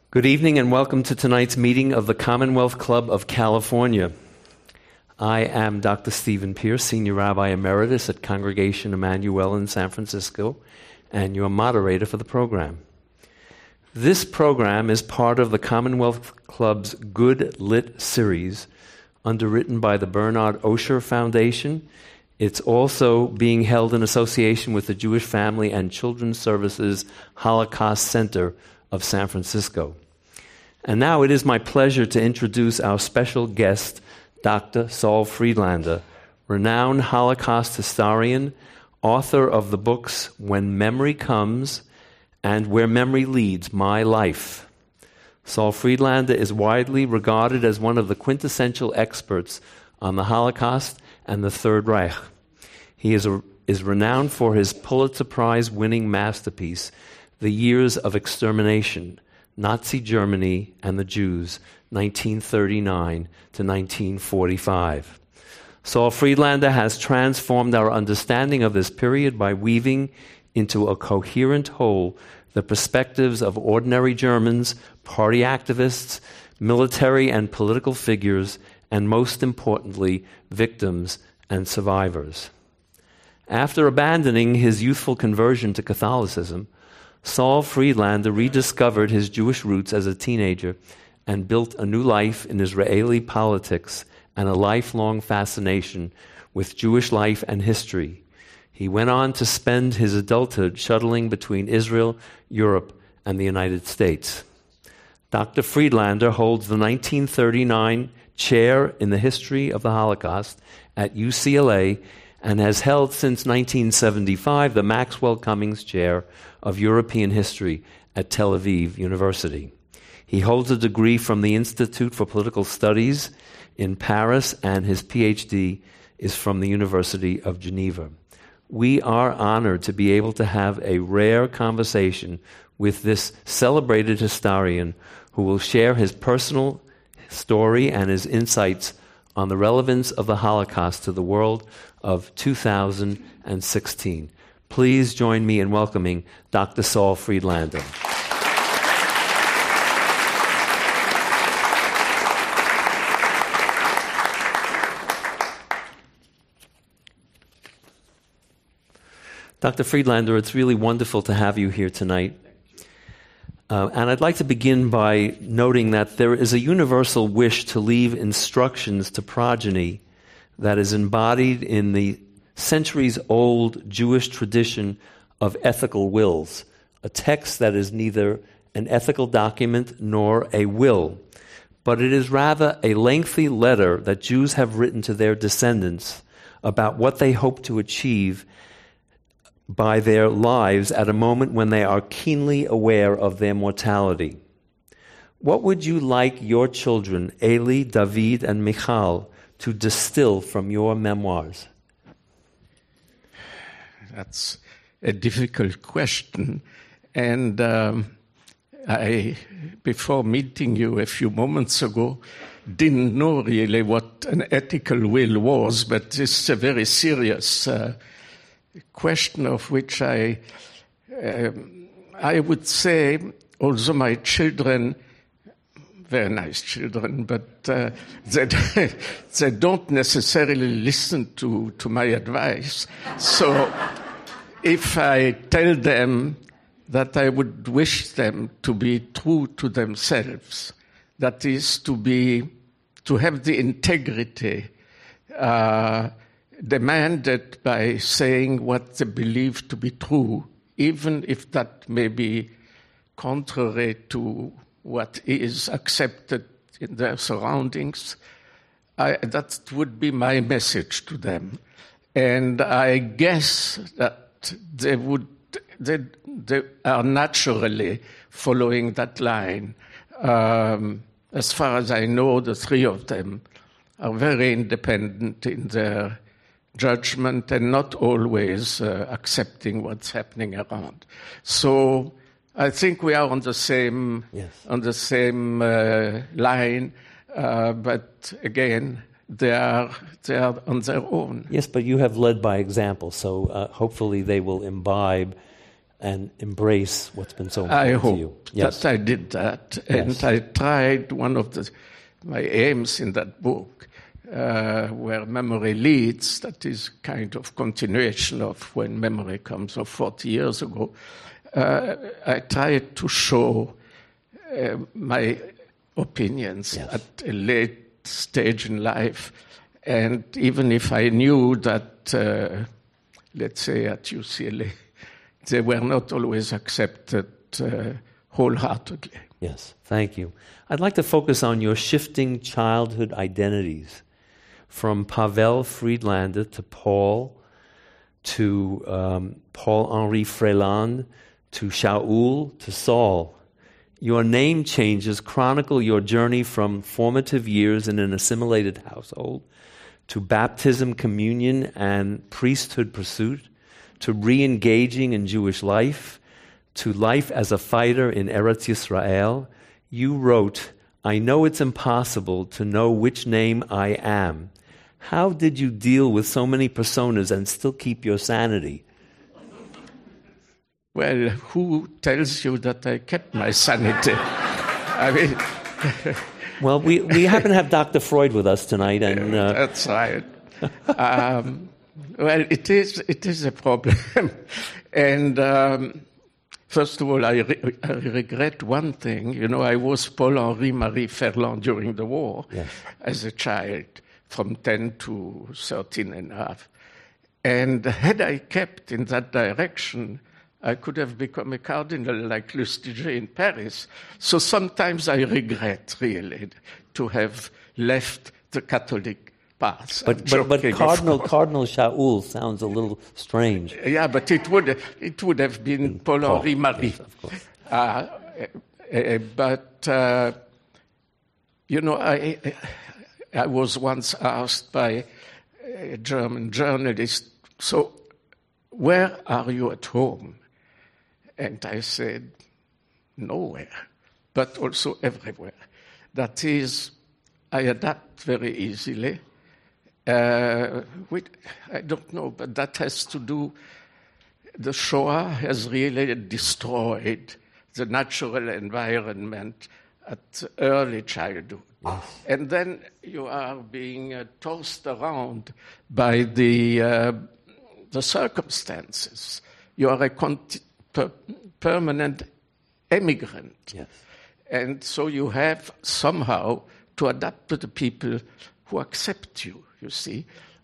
Good evening and welcome to tonight's meeting of the Commonwealth Club of California. I am Dr. Stephen Pierce, Senior Rabbi Emeritus at Congregation Emmanuel in San Francisco, and your moderator for the program. This program is part of the Commonwealth Club's Good Lit series, underwritten by the Bernard Osher Foundation. It's also being held in association with the Jewish Family and Children's Services Holocaust Center of San Francisco. And now it is my pleasure to introduce our special guest, Dr. Saul Friedlander, renowned Holocaust historian, author of the books When Memory Comes and Where Memory Leads, My Life. Saul Friedlander is widely regarded as one of the quintessential experts on the Holocaust and the Third Reich. He is renowned for his Pulitzer Prize-winning masterpiece, The Years of Extermination, Nazi Germany and the Jews, 1939 to 1945. Saul Friedlander has transformed our understanding of this period by weaving into a coherent whole the perspectives of ordinary Germans, party activists, military and political figures, and most importantly, victims and survivors. After abandoning his youthful conversion to Catholicism, Saul Friedlander rediscovered his Jewish roots as a teenager and built a new life in Israeli politics and a lifelong fascination with Jewish life and history. He went on to spend his adulthood shuttling between Israel, Europe, and the United States. Dr. Friedlander holds the 1939 chair in the history of the Holocaust at UCLA and has held since 1975 the Maxwell Cummings Chair of European History at Tel Aviv University. He holds a degree from the Institute for Political Studies in Paris, and his PhD is from the University of Geneva. We are honored to be able to have a rare conversation with this celebrated historian who will share his personal story and his insights on the relevance of the Holocaust to the world of 2016. Please join me in welcoming Dr. Saul Friedlander. Dr. Friedlander, it's really wonderful to have you here tonight. And I'd like to begin by noting that there is a universal wish to leave instructions to progeny that is embodied in the centuries-old Jewish tradition of ethical wills, a text that is neither an ethical document nor a will, but it is rather a lengthy letter that Jews have written to their descendants about what they hope to achieve by their lives at a moment when they are keenly aware of their mortality. What would you like your children, Eli, David, and Michal, to distill from your memoirs? That's a difficult question. And I, before meeting you a few moments ago, didn't know really what an ethical will was, but this is a very serious question of which I would say, also my children, very nice children, but they don't necessarily listen to my advice. So if I tell them that I would wish them to be true to themselves, that is to have the integrity demanded by saying what they believe to be true, even if that may be contrary to what is accepted in their surroundings, that would be my message to them. And I guess that they are naturally following that line. As far as I know, the three of them are very independent in their judgment and not always accepting what's happening around. So I think we are on the same line, but again, they are on their own. Yes, but you have led by example, so hopefully they will imbibe and embrace what's been so I important hope to you. Yes. that I did that. And Yes. I tried one of my aims in that book, where memory leads, that is kind of continuation of when memory comes of 40 years ago. I tried to show my opinions Yes. at a late stage in life. And even if I knew that, let's say at UCLA, they were not always accepted wholeheartedly. Yes, thank you. I'd like to focus on your shifting childhood identities, from Pavel Friedlander to Paul, to Paul-Henri Freland, to Shaul, to Saul. Your name changes chronicle your journey from formative years in an assimilated household to baptism, communion, and priesthood pursuit, to re-engaging in Jewish life, to life as a fighter in Eretz Yisrael. You wrote, "I know it's impossible to know which name I am." How did you deal with so many personas and still keep your sanity? Well, who tells you that I kept my sanity? I mean, Well, we happen to have Dr. Freud with us tonight, and that's right. Well, it is a problem. And first of all, I regret one thing. You know, I was Paul-Henri Marie Ferland during the war as a child, from 10 to 13 and a half. And had I kept in that direction, I could have become a cardinal like Lustiger in Paris. So sometimes I regret, really, to have left the Catholic path. but Cardinal Shaul sounds a little strange. Yeah, but it would have been Paul-Henri Marie. Yes, of course. But you know, I was once asked by a German journalist, "So, where are you at home?" And I said, "Nowhere, but also everywhere." That is, I adapt very easily. I don't know, but that has to do, the Shoah has really destroyed the natural environment at early childhood. Yes. And then you are being tossed around by the circumstances. You are a permanent emigrant. Yes. And so you have somehow to adapt to the people who accept you, you see,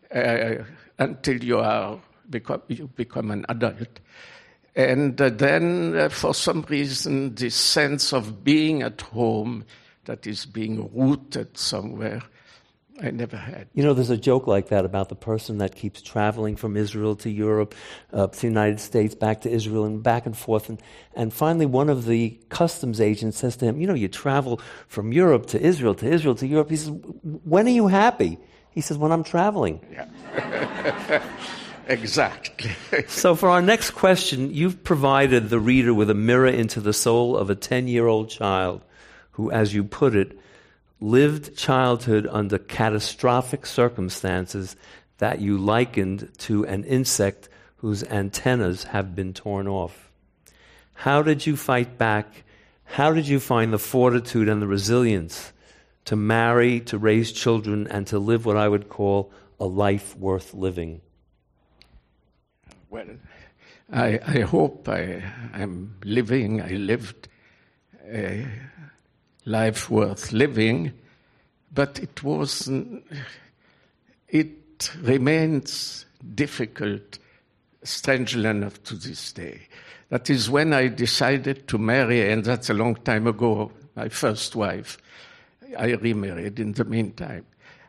until you become an adult. And then, for some reason, this sense of being at home, that is being rooted somewhere, I never had. You know, there's a joke like that about the person that keeps traveling from Israel to Europe, to the United States, back to Israel, and back and forth. And finally, one of the customs agents says to him, "You know, you travel from Europe to Israel, to Israel, to Europe." He says, "When are you happy?" He says, "When I'm traveling." Yeah. Exactly. So for our next question, you've provided the reader with a mirror into the soul of a 10-year-old child who, as you put it, lived childhood under catastrophic circumstances that you likened to an insect whose antennas have been torn off. How did you fight back? How did you find the fortitude and the resilience to marry, to raise children, and to live what I would call a life worth living? Well, I hope I'm living, I lived a life worth living, but it remains difficult, strangely enough, to this day. That is when I decided to marry, and that's a long time ago, my first wife. I remarried in the meantime.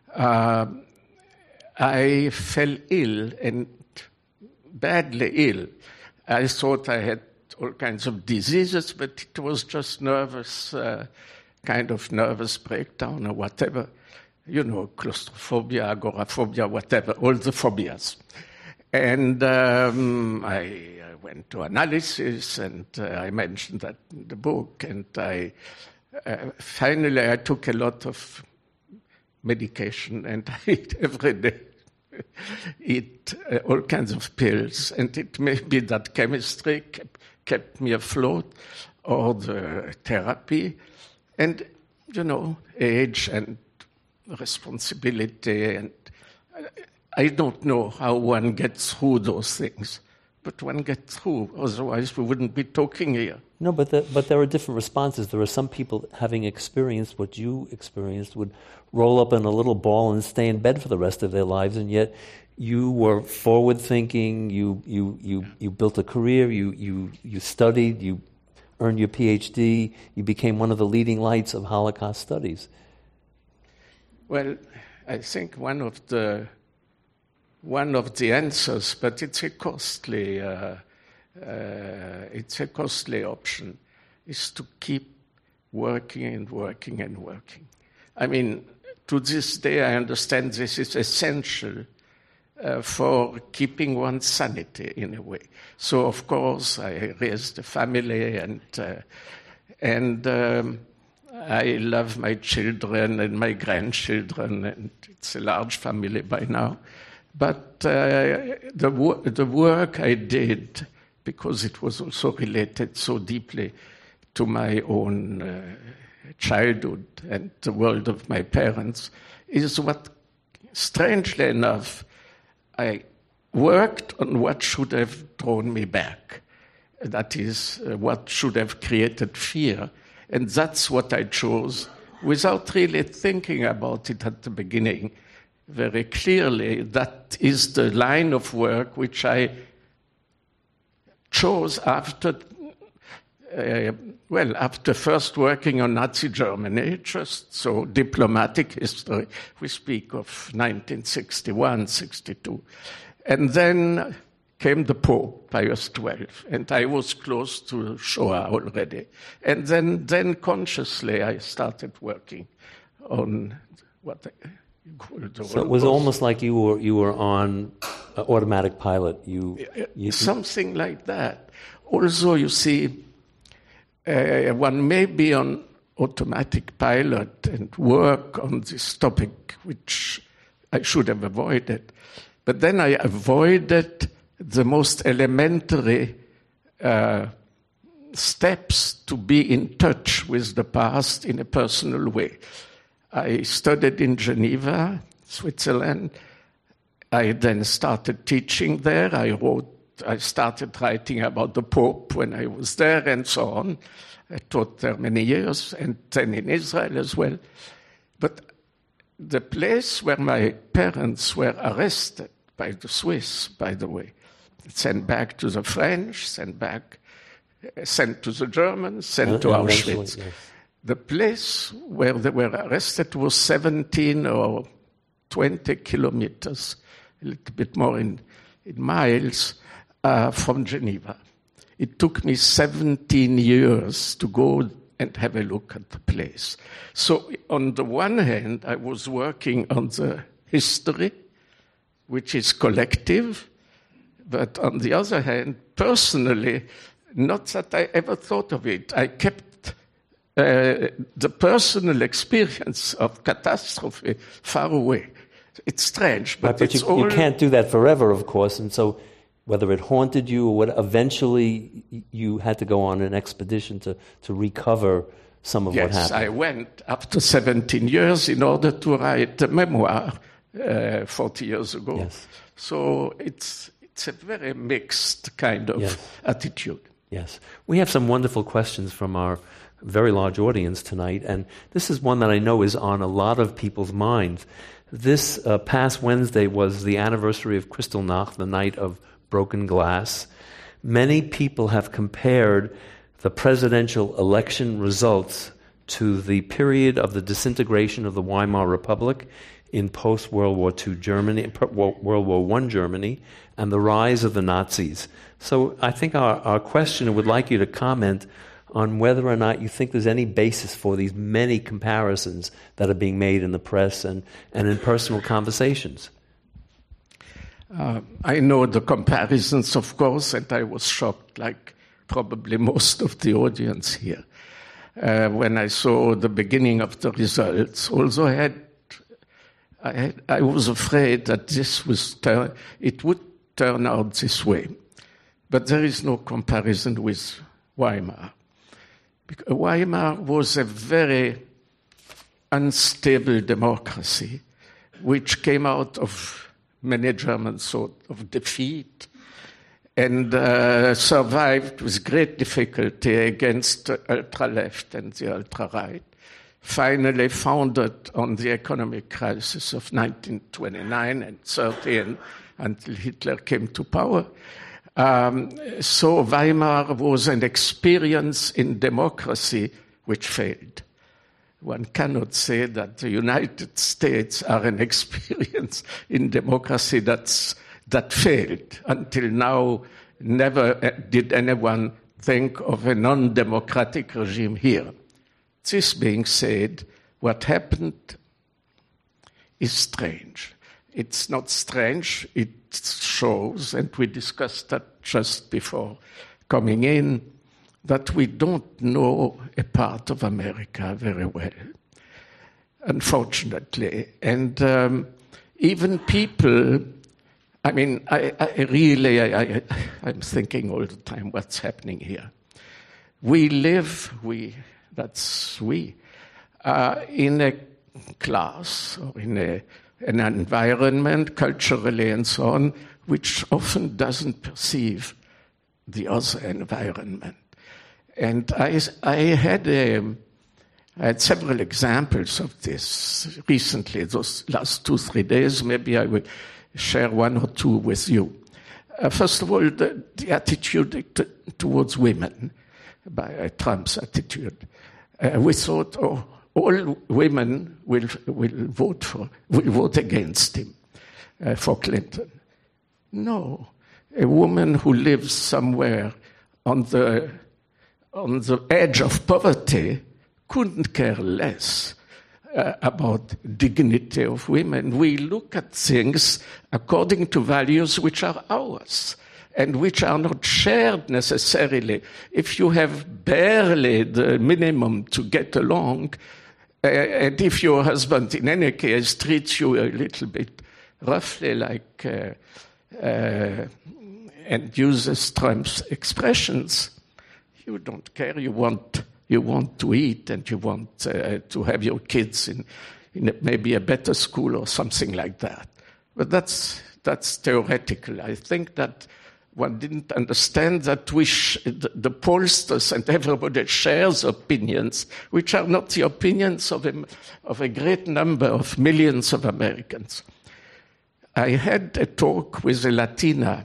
I fell ill, and badly ill. I thought I had all kinds of diseases, but it was just nervous, kind of nervous breakdown or whatever. You know, claustrophobia, agoraphobia, whatever, all the phobias. And I went to analysis, and I mentioned that in the book, and finally I took a lot of medication, and I eat every day. Eat all kinds of pills, and it may be that chemistry kept me afloat, or the therapy. And, age and responsibility. And I don't know how one gets through those things. But one gets through, otherwise we wouldn't be talking here. No, but there are different responses. There are some people, having experienced what you experienced, would roll up in a little ball and stay in bed for the rest of their lives, and yet you were forward-thinking, you built a career, you studied, you earned your PhD, you became one of the leading lights of Holocaust studies. Well, I think one of the answers, but it's a costly option, is to keep working and working and working. I mean, to this day, I understand this is essential for keeping one's sanity in a way. So, of course, I raised a family, and I love my children and my grandchildren, and it's a large family by now. But the work I did, because it was also related so deeply to my own childhood and the world of my parents, is what, strangely enough, I worked on what should have drawn me back. That is, what should have created fear. And that's what I chose, without really thinking about it at the beginning. Very clearly, that is the line of work which I chose after first working on Nazi Germany, just so diplomatic history, we speak of 1961, 62. And then came the Pope, Pius XII, and I was close to Shoah already. And then consciously I started working on what so it was almost like you were on automatic pilot. Something like that. Also, you see, one may be on automatic pilot and work on this topic, which I should have avoided. But then I avoided the most elementary steps to be in touch with the past in a personal way. I studied in Geneva, Switzerland. I then started teaching there. I started writing about the Pope when I was there and so on. I taught there many years, and then in Israel as well. But the place where my parents were arrested by the Swiss, by the way, sent back to the French, sent to the Germans, sent to Auschwitz. Yes. The place where they were arrested was 17 or 20 kilometers, a little bit more in miles, from Geneva. It took me 17 years to go and have a look at the place. So on the one hand, I was working on the history, which is collective, but on the other hand, personally, not that I ever thought of it. I kept the personal experience of catastrophe far away. It's strange, but right, you can't do that forever, of course, and so whether it haunted you or what, eventually you had to go on an expedition to recover some of what happened. Yes, I went after 17 years in order to write a memoir 40 years ago. Yes. So it's a very mixed kind of attitude. Yes. We have some wonderful questions from our very large audience tonight, and this is one that I know is on a lot of people's minds. This past Wednesday was the anniversary of Kristallnacht, the night of broken glass. Many people have compared the presidential election results to the period of the disintegration of the Weimar Republic in post-World War II Germany, World War I Germany, and the rise of the Nazis. So I think our questioner would like you to comment on whether or not you think there's any basis for these many comparisons that are being made in the press and in personal conversations. I know the comparisons, of course, and I was shocked, like probably most of the audience here, when I saw the beginning of the results. Also, I was afraid that it would turn out this way. but there is no comparison with Weimar. Because Weimar was a very unstable democracy, which came out of many German sort of defeat and survived with great difficulty against the ultra-left and the ultra-right, finally founded on the economic crisis of 1929 and 30 until Hitler came to power. So Weimar was an experience in democracy which failed. One cannot say that the United States are an experience in democracy that failed. Until now, never did anyone think of a non-democratic regime here. This being said, what happened is strange. It's not strange, it shows, and we discussed that just before coming in, that we don't know a part of America very well, unfortunately. And even people, I'm thinking all the time what's happening here. We live, in a class or in an environment, culturally and so on, which often doesn't perceive the other environment. And I had several examples of this recently, those last 2-3 days. Maybe I will share one or two with you. First of all, the attitude towards women, by Trump's attitude. We thought, all women will vote against him for Clinton. No, a woman who lives somewhere on the edge of poverty couldn't care less about dignity of women. We look at things according to values which are ours and which are not shared necessarily. If you have barely the minimum to get along, and if your husband in any case treats you a little bit roughly like and uses Trump's expressions, you don't care. You want to eat, and you want to have your kids in maybe a better school or something like that. But that's theoretical. I think that one didn't understand that the pollsters and everybody shares opinions which are not the opinions of a great number of millions of Americans. I had a talk with a Latina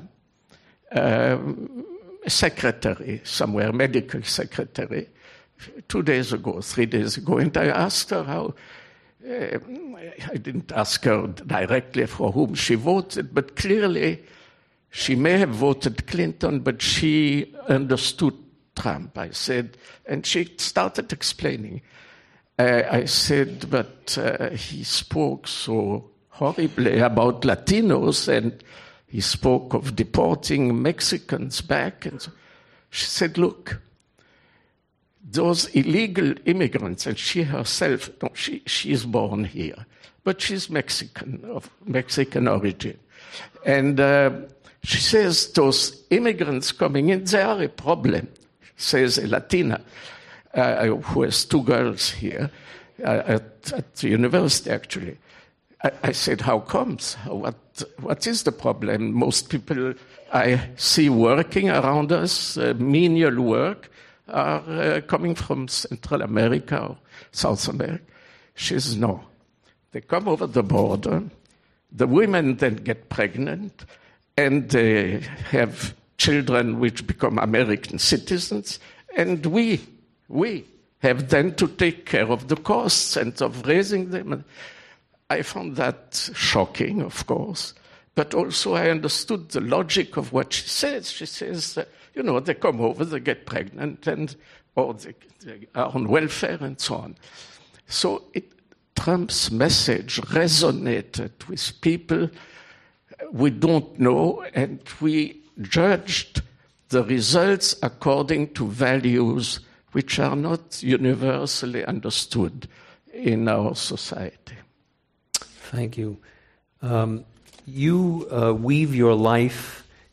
secretary somewhere, medical secretary, 3 days ago, and I asked her how. I didn't ask her directly for whom she voted, but clearly she may have voted Clinton, but she understood Trump, I said, and she started explaining. I said, but he spoke so horribly about Latinos, and he spoke of deporting Mexicans back. And so she said, look, those illegal immigrants, and she herself, she is born here, but she's Mexican, of Mexican origin. And she says those immigrants coming in, they are a problem, says a Latina who has 2 girls here at the university, actually. I said, how comes? What is the problem? Most people I see working around us, menial work, are coming from Central America or South America. She says, no. They come over the border, the women then get pregnant, and they have children which become American citizens, and we have then to take care of the costs and of raising them. I found that shocking, of course, but also I understood the logic of what she says. She says, they come over, they get pregnant, or they are on welfare and so on. So Trump's message resonated with people we don't know, and we judged the results according to values which are not universally understood in our society. Thank you. You weave your life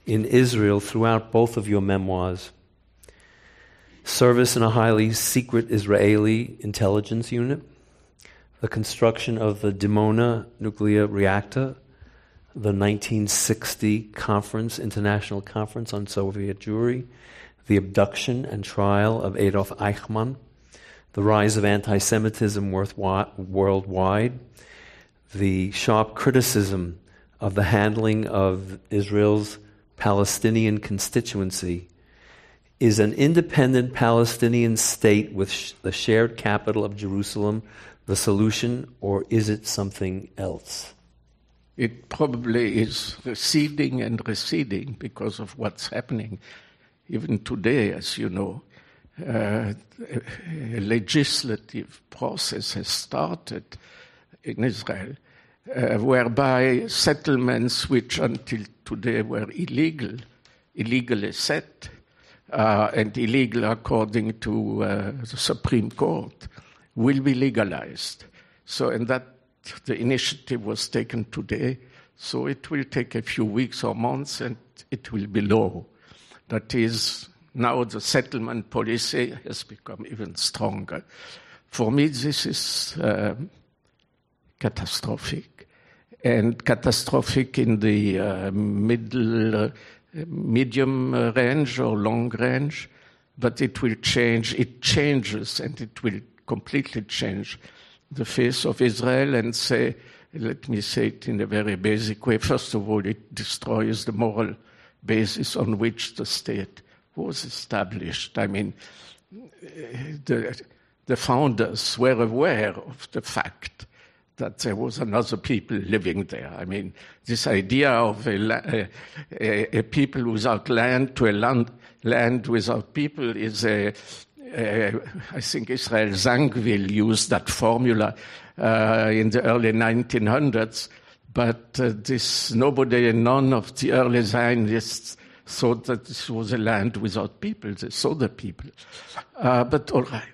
in Israel throughout both of your memoirs. Service in a highly secret Israeli intelligence unit, the construction of the Dimona nuclear reactor, the 1960 International Conference on Soviet Jewry, the abduction and trial of Adolf Eichmann, the rise of anti-Semitism worldwide, the sharp criticism of the handling of Israel's Palestinian constituency. Is an independent Palestinian state with the shared capital of Jerusalem the solution, or is it something else? It probably is receding and receding because of what's happening. Even today, as you know, a legislative process has started in Israel whereby settlements which until today were illegally set, and illegal according to the Supreme Court, will be legalized. So, and that the initiative was taken today, so it will take a few weeks or months and it will be law. That is, now the settlement policy has become even stronger. For me, this is catastrophic. And catastrophic in the medium range or long range, but it will change. It changes, and it will completely change the face of Israel and say, let me say it in a very basic way. First of all, it destroys the moral basis on which the state was established. I mean, the founders were aware of the fact that there was another people living there. I mean, this idea of a people without land to a land without people is I think Israel Zangwill used that formula in the early 1900s, but none of the early Zionists thought that this was a land without people. They saw the people. But all right.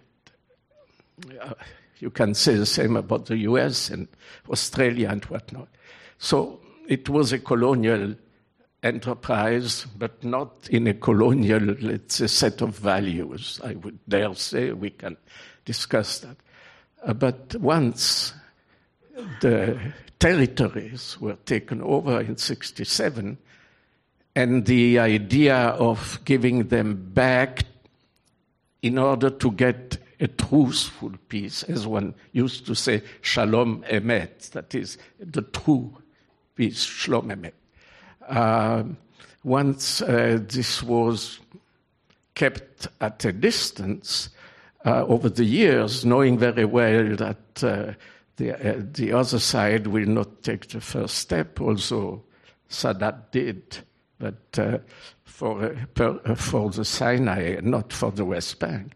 You can say the same about the US and Australia and whatnot. So it was a colonial enterprise, but not in a colonial, let's say, set of values. I would dare say we can discuss that. But once the territories were taken over in 1967, and the idea of giving them back in order to get a truthful peace, as one used to say, shalom emet, that is the true peace, shalom emet. Once this was kept at a distance over the years, knowing very well that the other side will not take the first step, also Sadat did, but for the Sinai, not for the West Bank.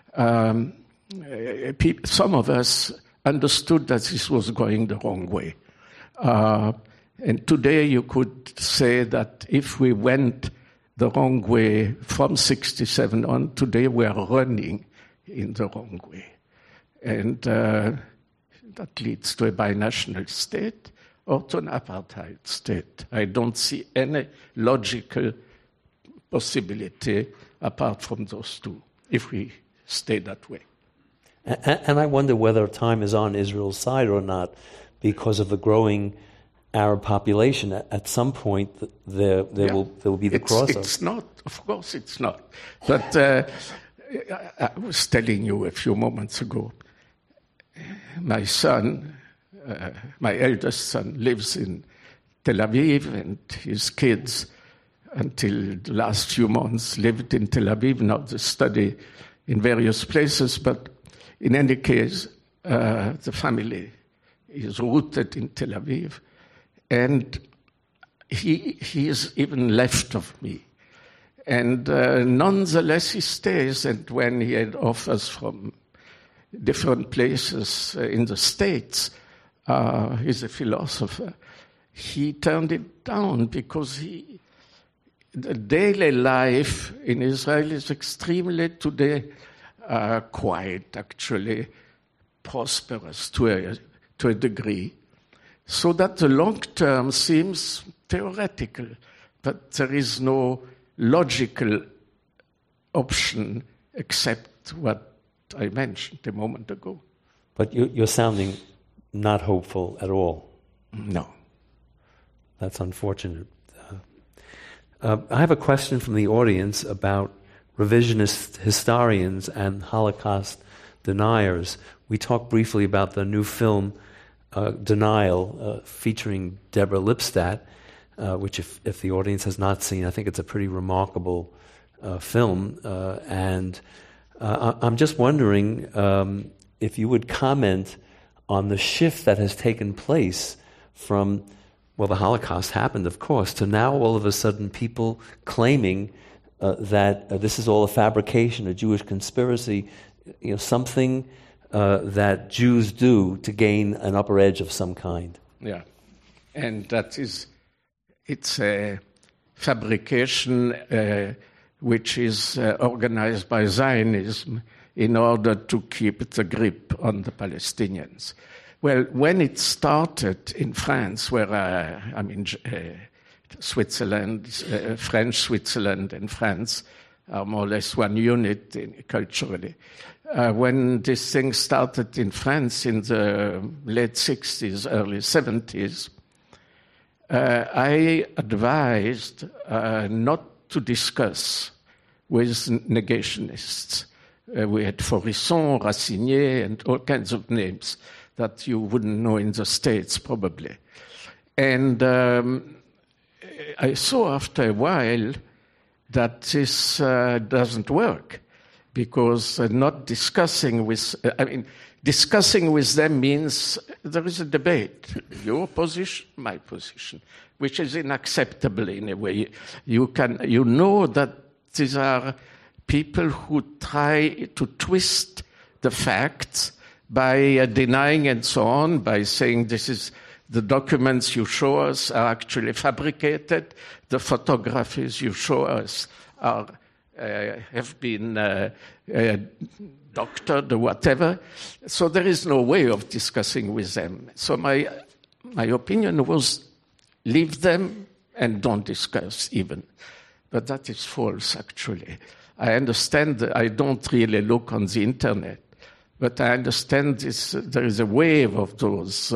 Some of us understood that this was going the wrong way. And today you could say that if we went the wrong way from 1967 on, today we are running in the wrong way. And that leads to a binational state or to an apartheid state. I don't see any logical possibility apart from those two, if we stay that way. And I wonder whether time is on Israel's side or not, because of the growing Arab population. At some point, there will be the crossover. It's not, of course, it's not. But I was telling you a few moments ago, my son, my eldest son, lives in Tel Aviv, and his kids, until the last few months, lived in Tel Aviv. Now they study in various places, but in any case, the family is rooted in Tel Aviv, and he is even left of me. And nonetheless, he stays, and when he had offers from different places in the States, he's a philosopher, he turned it down because the daily life in Israel is extremely today quiet, actually prosperous to a degree, so that the long term seems theoretical. but there is no logical option except what I mentioned a moment ago. But you're sounding not hopeful at all. No. That's unfortunate. I have a question from the audience about revisionist historians and Holocaust deniers. We talked briefly about the new film, Denial, featuring Deborah Lipstadt, which if the audience has not seen, I think it's a pretty remarkable film. And I'm just wondering if you would comment on the shift that has taken place from, well, the Holocaust happened, of course, to now all of a sudden people claiming that this is all a fabrication, a Jewish conspiracy, something that Jews do to gain an upper edge of some kind. Yeah, and it's a fabrication which is organized by Zionism in order to keep the grip on the Palestinians. Well, when it started in France, where Switzerland, French Switzerland and France are more or less one unit culturally. When this thing started in France in the late 60s, early 70s, I advised not to discuss with negationists. We had Faurisson, Racinier, and all kinds of names that you wouldn't know in the States, probably. And I saw after a while that this doesn't work, because not discussing with... discussing with them means there is a debate. Your position, my position, which is unacceptable in a way. You know that these are people who try to twist the facts by denying and so on, by saying this is the documents you show us are actually fabricated, the photographies you show us are have been doctored or whatever. So there is no way of discussing with them. So my opinion was leave them and don't discuss even. But that is false, actually. I understand that I don't really look on the internet, but I understand there is a wave of those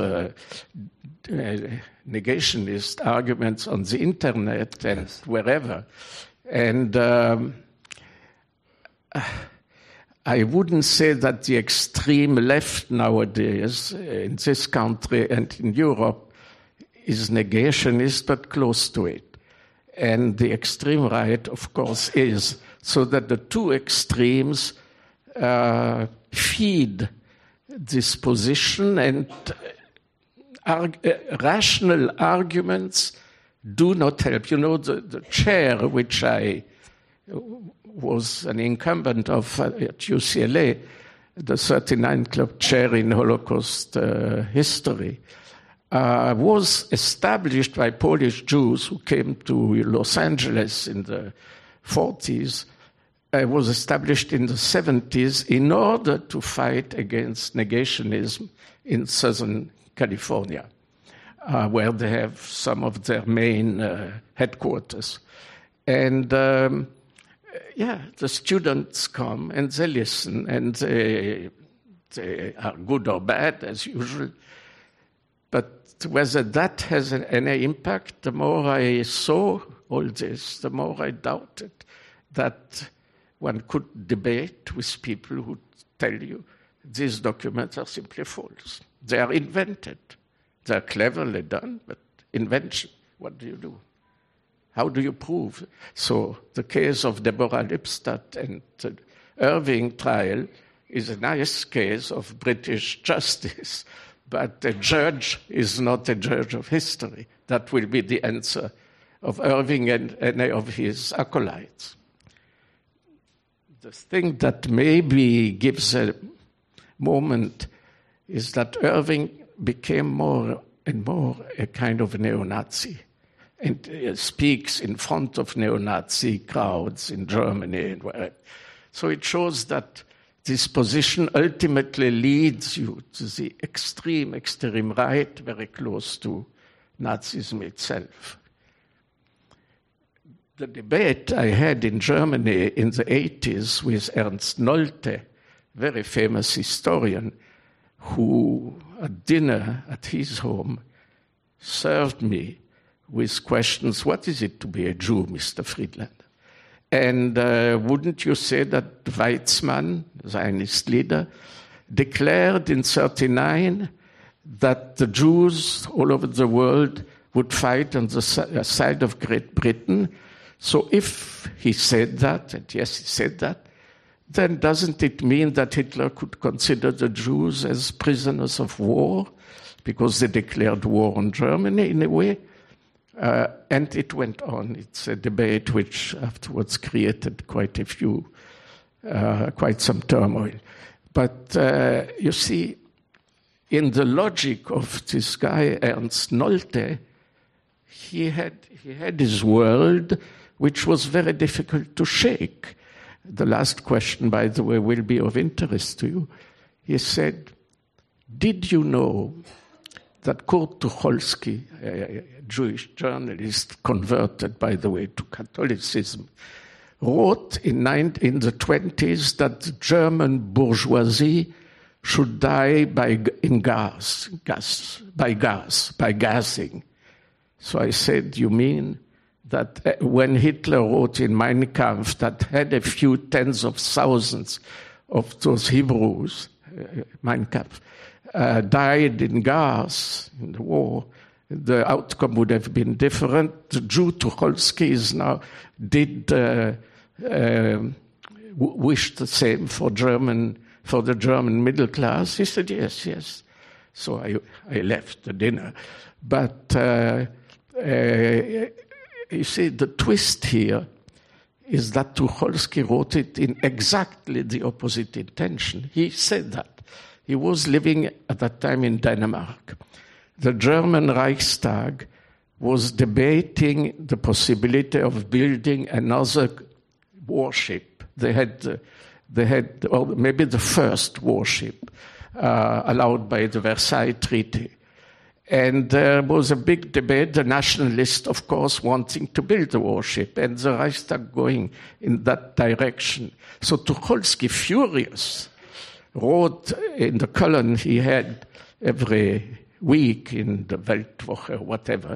negationist arguments on the internet and wherever. And I wouldn't say that the extreme left nowadays in this country and in Europe is negationist, but close to it. And the extreme right, of course, is. So that the two extremes feed this position, and rational arguments do not help. You know, the chair which I was an incumbent of at UCLA, the 39 Club chair in Holocaust history, was established by Polish Jews who came to Los Angeles in the 40s, was established in the 70s in order to fight against negationism in Southern California, where they have some of their main headquarters. And the students come and they listen, and they are good or bad as usual. But whether that has any impact, the more I saw all this, the more I doubted that one could debate with people who tell you these documents are simply false. They are invented. They are cleverly done, but invention, what do you do? How do you prove? So the case of Deborah Lipstadt and the Irving trial is a nice case of British justice, but a judge is not a judge of history. That will be the answer of Irving and any of his acolytes. The thing that maybe gives a moment is that Irving became more and more a kind of neo-Nazi, and speaks in front of neo-Nazi crowds in Germany and wherever. So it shows that this position ultimately leads you to the extreme right, very close to Nazism itself. the debate I had in Germany in the 80s with Ernst Nolte, very famous historian, who at dinner at his home served me with questions, what is it to be a Jew, Mr. Friedlander? And wouldn't you say that Weizmann, Zionist leader, declared in 1939 that the Jews all over the world would fight on the side of Great Britain? So if he said that, and yes, he said that, then doesn't it mean that Hitler could consider the Jews as prisoners of war because they declared war on Germany in a way? And it went on. It's a debate which afterwards created quite some turmoil. But you see, in the logic of this guy, Ernst Nolte, he had his world, which was very difficult to shake. The last question, by the way, will be of interest to you. He said, did you know that Kurt Tucholsky, a Jewish journalist converted, by the way, to Catholicism, wrote in the 20s that the German bourgeoisie should die by gassing. So I said, you mean that when Hitler wrote in Mein Kampf that had a few tens of thousands of those Hebrews, Mein Kampf, died in gas in the war, the outcome would have been different. The Jew Tucholsky wished the same for the German middle class. He said, yes. So I left the dinner. But you see, the twist here is that Tucholsky wrote it in exactly the opposite intention. He said that. He was living at that time in Denmark. The German Reichstag was debating the possibility of building another warship. They had, or maybe the first warship allowed by the Versailles Treaty. And there was a big debate, the nationalists, of course, wanting to build a warship, and the Reichstag going in that direction. So Tucholsky, furious, wrote in the column he had every week in the Weltwoche or whatever,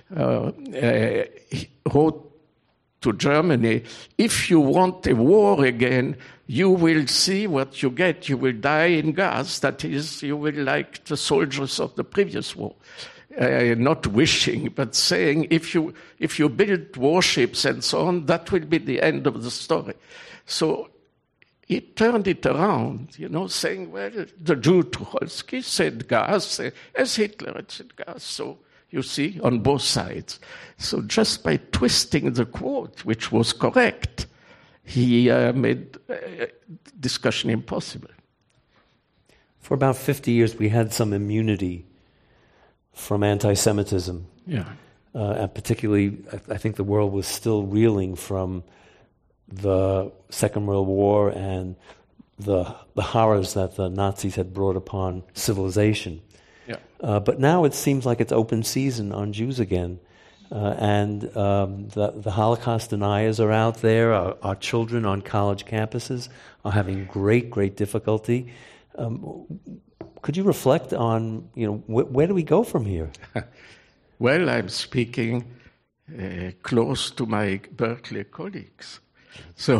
he wrote to Germany, if you want a war again, you will see what you get. You will die in gas. That is, you will like the soldiers of the previous war. Not wishing, but saying, if you build warships and so on, that will be the end of the story. So he turned it around, saying, well, the Jew Tucholsky said gas, as Hitler had said gas. So you see, on both sides. So just by twisting the quote, which was correct, he made discussion impossible. For about 50 years, we had some immunity from anti-Semitism. Yeah. And particularly, I think the world was still reeling from the Second World War and the horrors that the Nazis had brought upon civilization. Yeah. But now it seems like it's open season on Jews again. And the Holocaust deniers are out there. Our children on college campuses are having great difficulty. Could you reflect on, where do we go from here? Well, I'm speaking close to my Berkeley colleagues. So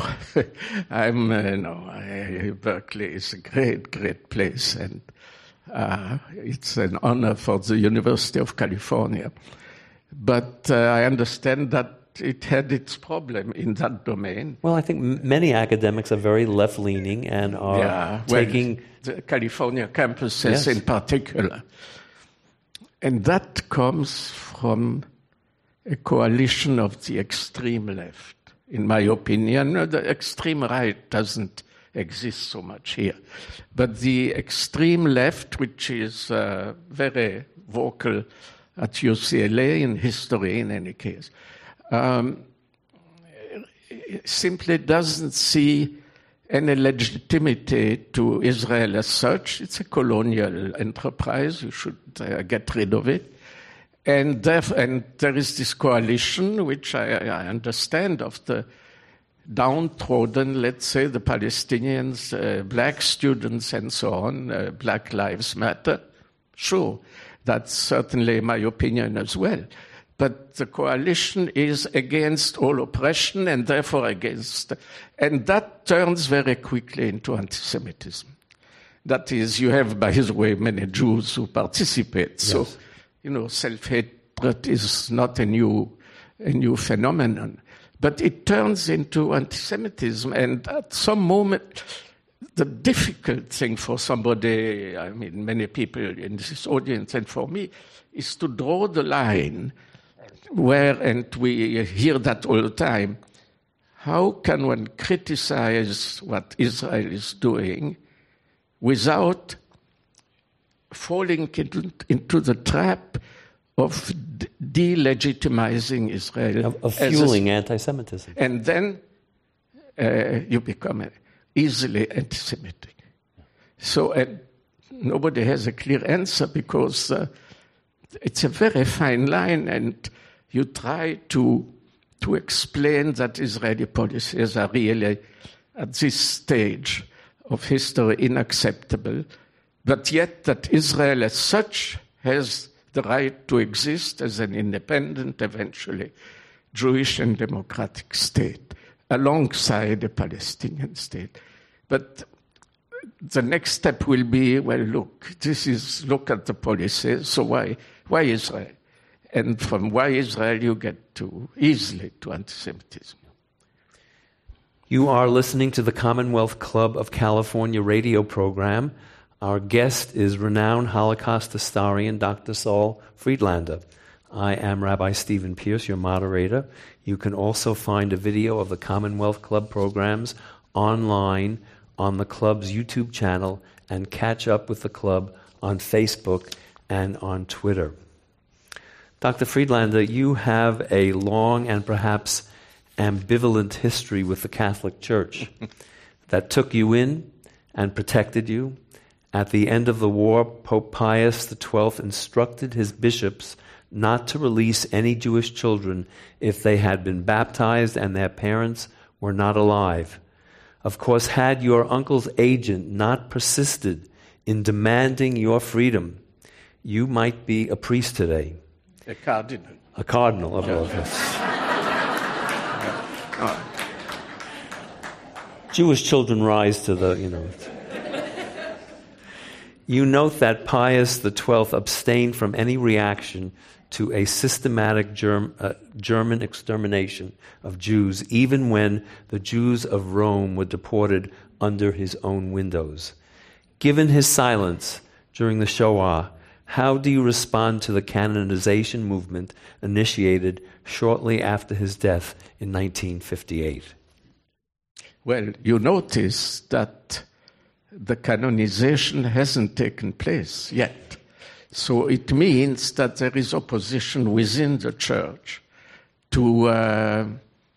Berkeley is a great place, and it's an honor for the University of California. But I understand that it had its problem in that domain. Well, I think many academics are very left-leaning and are taking... the California campuses in particular. And that comes from a coalition of the extreme left. In my opinion, the extreme right doesn't exist so much here. But the extreme left, which is very vocal at UCLA in history in any case, simply doesn't see any legitimacy to Israel as such. It's a colonial enterprise. You should get rid of it. And there is this coalition, which I understand, of the downtrodden, let's say, the Palestinians, black students and so on, Black Lives Matter. Sure, that's certainly my opinion as well. But the coalition is against all oppression and therefore against, and that turns very quickly into anti-Semitism. That is, you have, by the way, many Jews who participate. Yes. So, self-hatred is not a new phenomenon. But it turns into anti-Semitism, and at some moment, the difficult thing for somebody, many people in this audience and for me, is to draw the line where, and we hear that all the time, how can one criticize what Israel is doing without falling into the trap of delegitimizing Israel. Of fueling anti-Semitism. And then you become easily anti-Semitic. So nobody has a clear answer because it's a very fine line, and you try to explain that Israeli policies are really, at this stage of history, unacceptable, but yet that Israel as such has the right to exist as an independent, eventually Jewish and democratic state, alongside a Palestinian state. But the next step will be, look at the policies, so why Israel? And from why Israel you get easily to anti-Semitism. You are listening to the Commonwealth Club of California radio program. Our guest is renowned Holocaust historian Dr. Saul Friedlander. I am Rabbi Stephen Pierce, your moderator. You can also find a video of the Commonwealth Club programs online on the club's YouTube channel and catch up with the club on Facebook and on Twitter. Dr. Friedlander, you have a long and perhaps ambivalent history with the Catholic Church that took you in and protected you. At the end of the war, Pope Pius XII instructed his bishops not to release any Jewish children if they had been baptized and their parents were not alive. Of course, had your uncle's agent not persisted in demanding your freedom, you might be a priest today. A cardinal. A cardinal of all this. Jewish children rise to the, You note that Pius XII abstained from any reaction to a systematic German extermination of Jews, even when the Jews of Rome were deported under his own windows. Given his silence during the Shoah, how do you respond to the canonization movement initiated shortly after his death in 1958? Well, you notice that the canonization hasn't taken place yet. So it means that there is opposition within the church to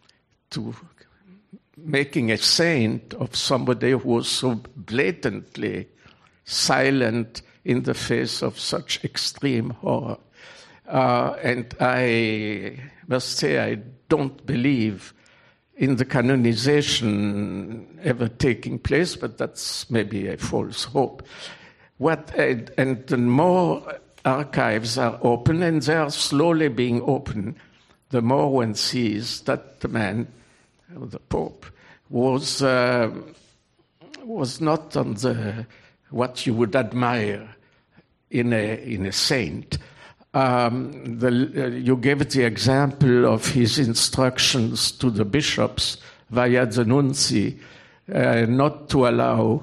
making a saint of somebody who was so blatantly silent in the face of such extreme horror. And I must say I don't believe in the canonization ever taking place, but that's maybe a false hope. And the more archives are open, and they are slowly being open, the more one sees that the man, the Pope, was not on what you would admire in a saint. You gave the example of his instructions to the bishops via the nunci not to allow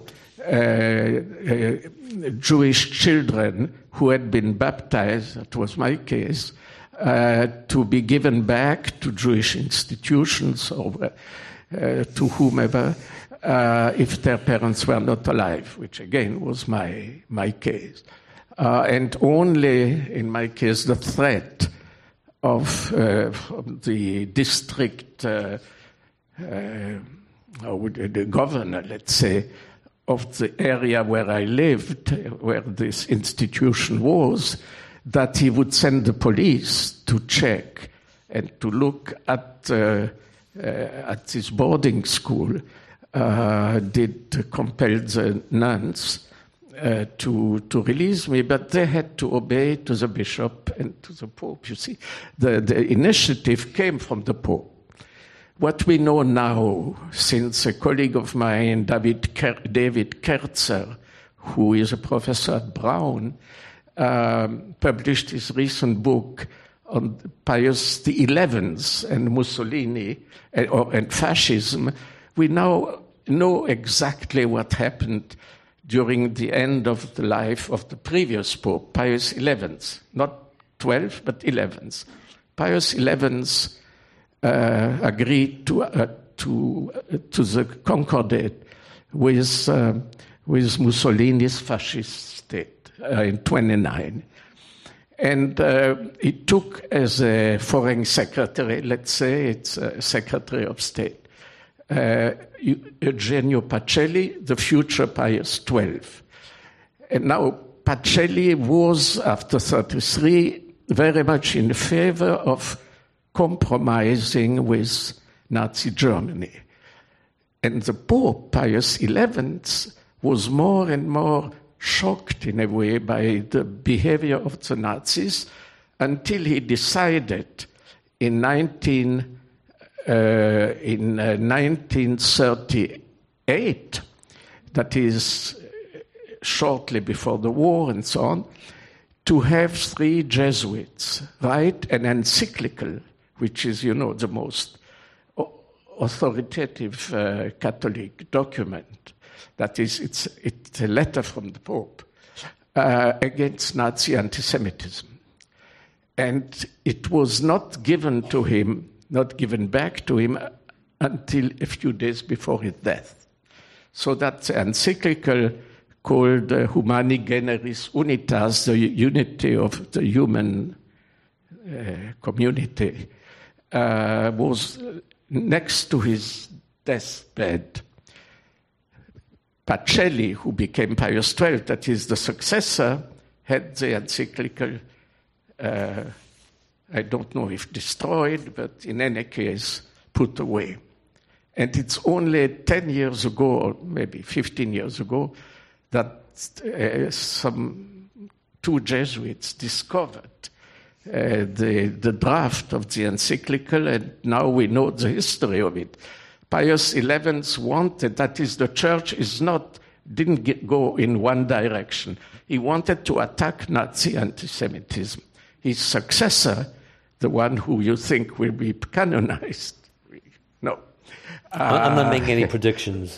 Jewish children who had been baptized, that was my case, to be given back to Jewish institutions or to whomever if their parents were not alive, which again was my case. And only, in my case, the threat of the district, the governor, let's say, of the area where I lived, where this institution was, that he would send the police to check and to look at his boarding school, did compel the nuns to release me, but they had to obey to the bishop and to the Pope. You see, the initiative came from the Pope. What we know now, since a colleague of mine, David Kerzer, who is a professor at Brown, published his recent book on Pius XI and Mussolini and fascism, we now know exactly what happened during the end of the life of the previous Pope, Pius XI, not 12, but 11th. Pius XI agreed to the Concordat with Mussolini's fascist state in 29. And he took as a foreign secretary, let's say it's a secretary of state, Eugenio Pacelli, the future Pius XII. And now Pacelli was, after 33, very much in favor of compromising with Nazi Germany. And the Pope, Pius XI, was more and more shocked in a way by the behavior of the Nazis until he decided in 1938, that is shortly before the war and so on, to have 3 Jesuits write an encyclical, which is, the most authoritative Catholic document. That is, it's a letter from the Pope against Nazi anti-Semitism. And it was not given back to him until a few days before his death. So that encyclical called Humani Generis Unitas, the unity of the human community, was next to his deathbed. Pacelli, who became Pius XII, that is the successor, had the encyclical, I don't know if destroyed, but in any case, put away. And it's only 10 years ago, or maybe 15 years ago, that some 2 Jesuits discovered the draft of the encyclical, and now we know the history of it. Pius XI wanted, that is, the church didn't go in one direction. He wanted to attack Nazi anti-Semitism. His successor, the one who you think will be canonized, no. I'm not making any predictions.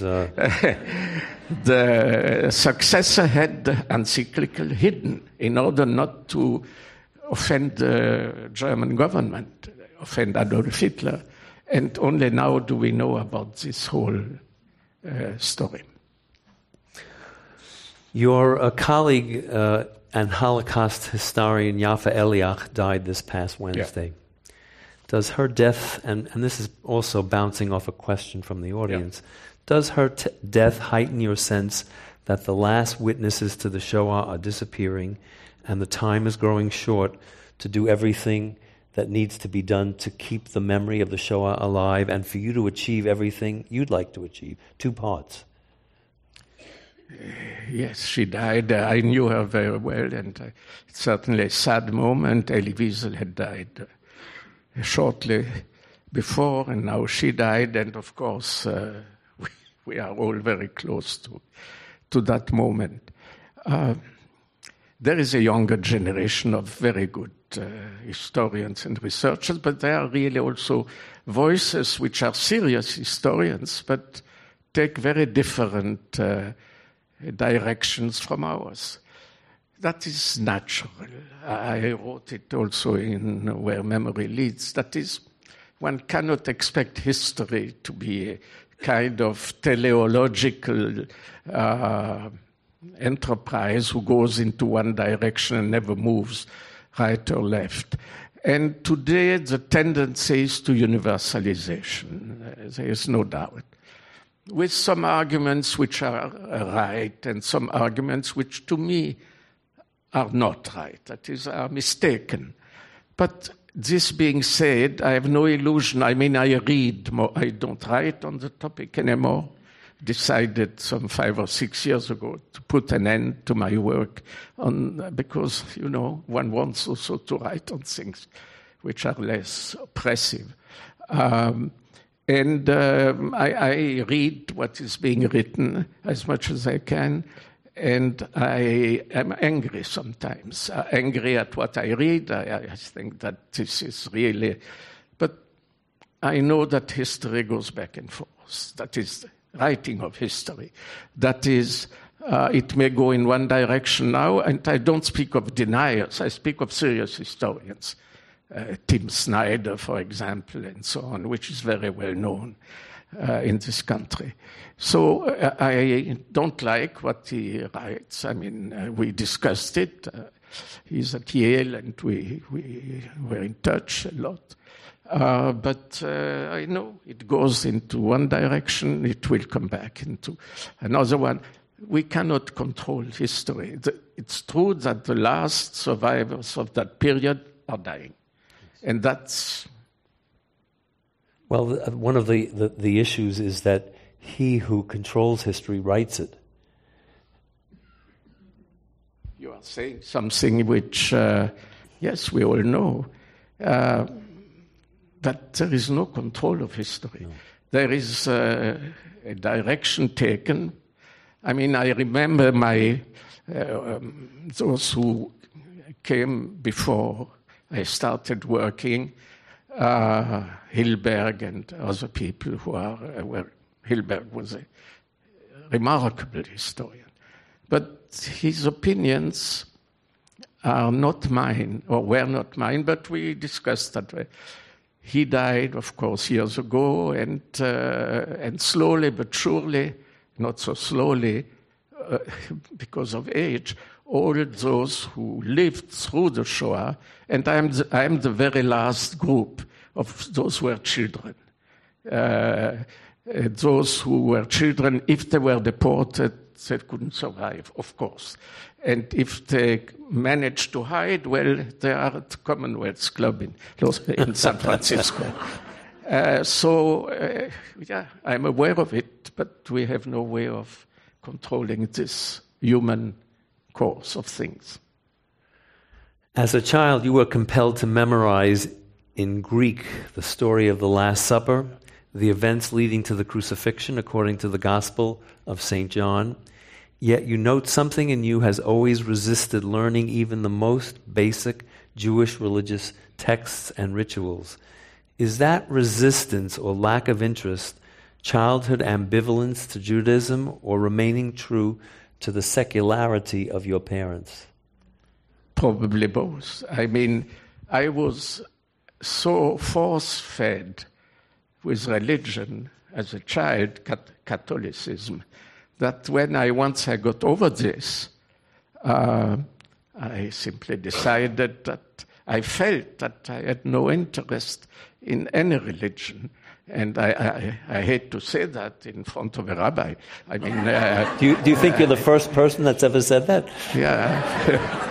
The successor had the encyclical hidden in order not to offend the German government, offend Adolf Hitler. And only now do we know about this whole story. Your colleague and Holocaust historian Yafa Eliach died this past Wednesday. Yeah. Does her death, and this is also bouncing off a question from the audience, does her death heighten your sense that the last witnesses to the Shoah are disappearing and the time is growing short to do everything that needs to be done to keep the memory of the Shoah alive and for you to achieve everything you'd like to achieve? 2 parts. Yes, she died. I knew her very well, and it's certainly a sad moment. Elie Wiesel had died shortly before, and now she died, and of course we are all very close to that moment. There is a younger generation of very good historians and researchers, but there are really also voices which are serious historians, but take very different directions from ours. That is natural. I wrote it also in Where Memory Leads. That is, one cannot expect history to be a kind of teleological enterprise who goes into one direction and never moves right or left. And today the tendency is to universalization. There is no doubt. With some arguments which are right and some arguments which to me are not right, that is, are mistaken. But this being said, I have no illusion. I mean, I read more. I don't write on the topic anymore. Decided some 5 or 6 years ago to put an end to my work because, one wants also to write on things which are less oppressive. I read what is being written as much as I can, and I am angry sometimes, angry at what I read. I think that this is really... But I know that history goes back and forth. That is writing of history. That is, it may go in one direction now, and I don't speak of deniers. I speak of serious historians. Tim Snyder, for example, and so on, which is very well known in this country. So I don't like what he writes. I mean, we discussed it. He's at Yale, and we were in touch a lot. But I know it goes into one direction, it will come back into another one. We cannot control history. It's true that the last survivors of that period are dying. And that's... Well, one of the issues is that he who controls history writes it. You are saying something which, yes, we all know, that there is no control of history. No. There is a direction taken. I mean, I remember those who came before I started working, Hilberg and other people Hilberg was a remarkable historian. But his opinions are not mine, or were not mine, but we discussed that way. He died, of course, years ago, and slowly but surely, not so slowly, because of age, all those who lived through the Shoah, and I am the very last group of those who were children. Those who were children, if they were deported, they couldn't survive, of course. And if they managed to hide, well, they are at the Commonwealth Club in San Francisco. Yeah, I'm aware of it, but we have no way of controlling this human course of things. As a child, you were compelled to memorize in Greek the story of the Last Supper, the events leading to the crucifixion according to the Gospel of St. John. Yet you note something in you has always resisted learning even the most basic Jewish religious texts and rituals. Is that resistance or lack of interest childhood ambivalence to Judaism or remaining true to the secularity of your parents? Probably both. I mean, I was so force-fed with religion as a child, Catholicism, that when I got over this, I simply decided that I felt that I had no interest in any religion. And I hate to say that in front of a rabbi. I mean, do you think you're the first person that's ever said that? Yeah.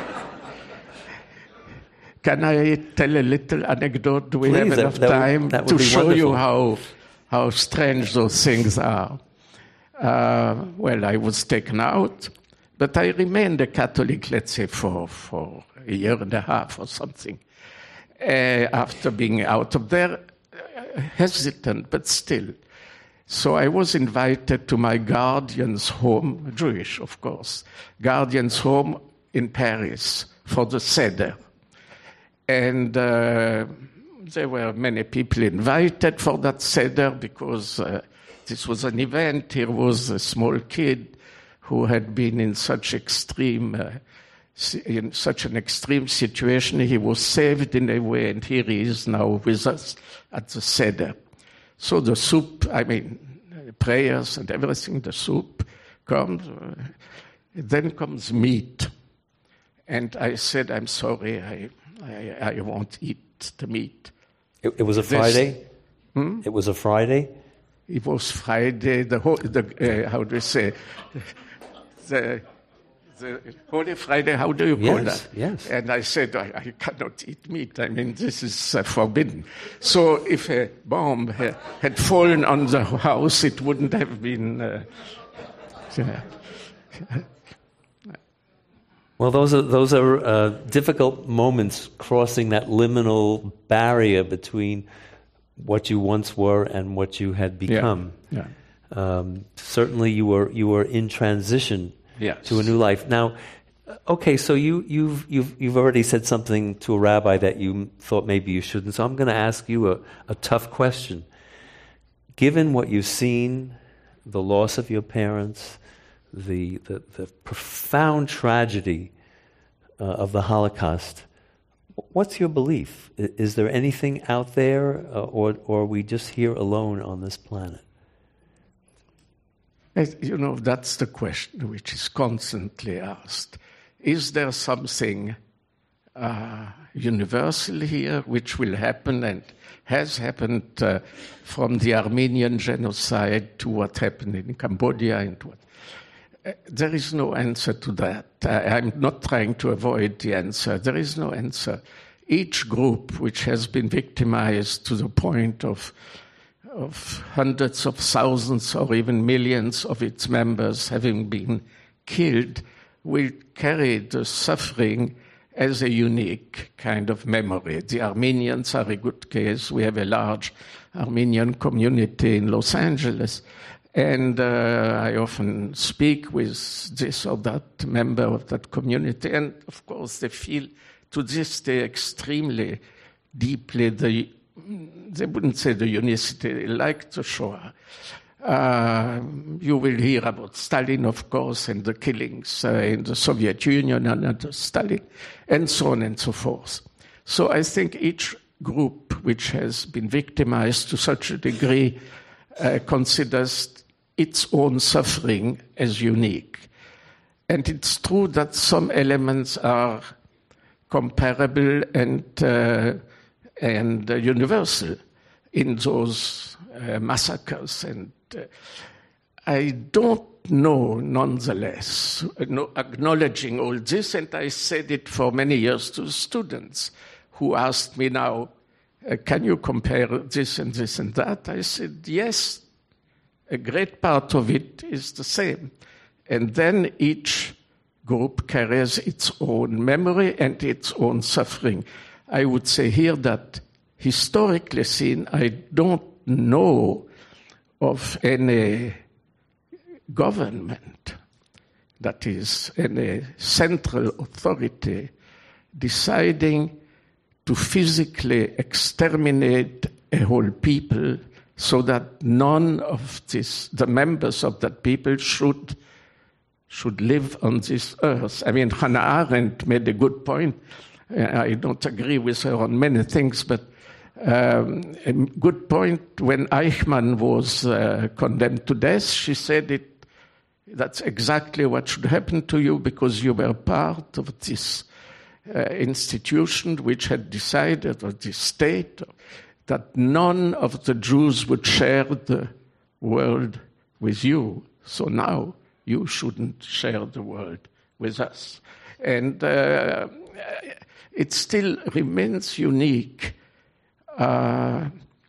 Can I tell a little anecdote? Do we have enough time to show you how strange those things are? Well, I was taken out, but I remained a Catholic, let's say, for a year and a half or something. After being out of there, hesitant, but still. So I was invited to my guardian's home, Jewish, of course, guardian's home in Paris for the Seder. And there were many people invited for that Seder because this was an event. Here was a small kid who had been in such an extreme situation. He was saved in a way, and here he is now with us at the Seder. So the soup, prayers and everything, the soup comes. Then comes meat. And I said, I'm sorry, I won't eat the meat. It was a Friday? It was a Friday? It was Friday. How do you say? The Holy Friday, how do you call that? Yes. And I said, I cannot eat meat. I mean, this is forbidden. So if a bomb had fallen on the house, it wouldn't have been... Well, those are difficult moments, crossing that liminal barrier between what you once were and what you had become. Yeah. Certainly, you were in transition Yes. to a new life. Now, okay, so you've already said something to a rabbi that you thought maybe you shouldn't. So I'm going to ask you a tough question. Given what you've seen, the loss of your parents, the profound tragedy of the Holocaust, what's your belief? Is there anything out there, or are we just here alone on this planet? You know, that's the question which is constantly asked. Is there something universal here which will happen and has happened from the Armenian genocide to what happened in Cambodia and what? There is no answer to that. I'm not trying to avoid the answer. There is no answer. Each group which has been victimized to the point of hundreds of thousands or even millions of its members having been killed will carry the suffering as a unique kind of memory. The Armenians are a good case. We have a large Armenian community in Los Angeles. And I often speak with this or that member of that community. And, of course, they feel to this day extremely deeply they wouldn't say the unicity, they like the Shoah. You will hear about Stalin, of course, and the killings in the Soviet Union under Stalin, and so on and so forth. So I think each group which has been victimized to such a degree considers its own suffering as unique. And it's true that some elements are comparable and universal in those massacres. And I don't know, nonetheless, acknowledging all this, and I said it for many years to students who asked me now, can you compare this and this and that? I said, yes, a great part of it is the same. And then each group carries its own memory and its own suffering. I would say here that historically seen, I don't know of any government, that is, any central authority, deciding to physically exterminate a whole people so that none of the members of that people should live on this earth. I mean, Hannah Arendt made a good point. I don't agree with her on many things, but a good point. When Eichmann was condemned to death, she said that's exactly what should happen to you because you were part of this institution which had decided, or this state, that none of the Jews would share the world with you. So now you shouldn't share the world with us. And it still remains unique that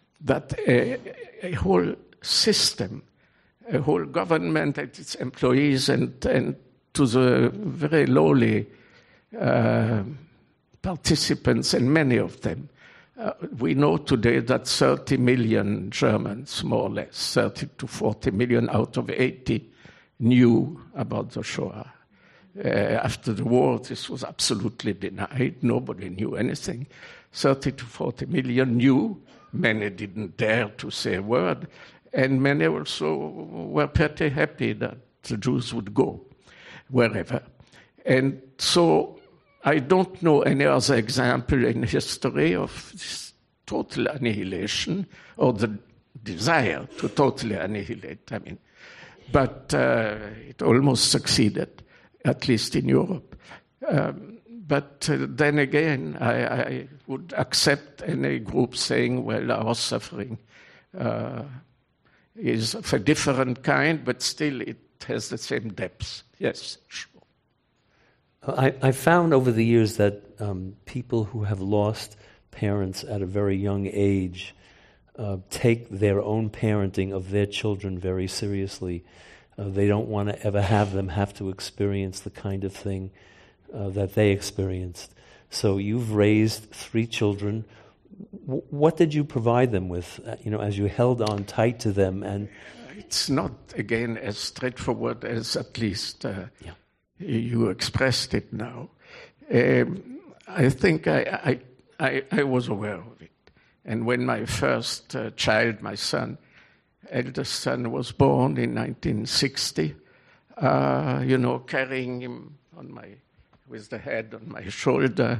a whole system, a whole government and its employees and to the very lowly participants, and many of them, we know today that 30 million Germans, more or less, 30 to 40 million out of 80, knew about the Shoah. After the war, this was absolutely denied. Nobody knew anything. 30 to 40 million knew. Many didn't dare to say a word. And many also were pretty happy that the Jews would go wherever. And so I don't know any other example in history of this total annihilation or the desire to totally annihilate. I mean, but it almost succeeded, at least in Europe. But then again, I would accept any group saying, well, our suffering is of a different kind, but still it has the same depth. Yes, sure. I found over the years that people who have lost parents at a very young age take their own parenting of their children very seriously. They don't want to ever have them have to experience the kind of thing that they experienced. So you've raised 3 children. What did you provide them with, as you held on tight to them? And it's not, again, as straightforward as at least you expressed it now. I think I was aware of it. And when my first child, my son, eldest son, was born in 1960, carrying him with the head on my shoulder,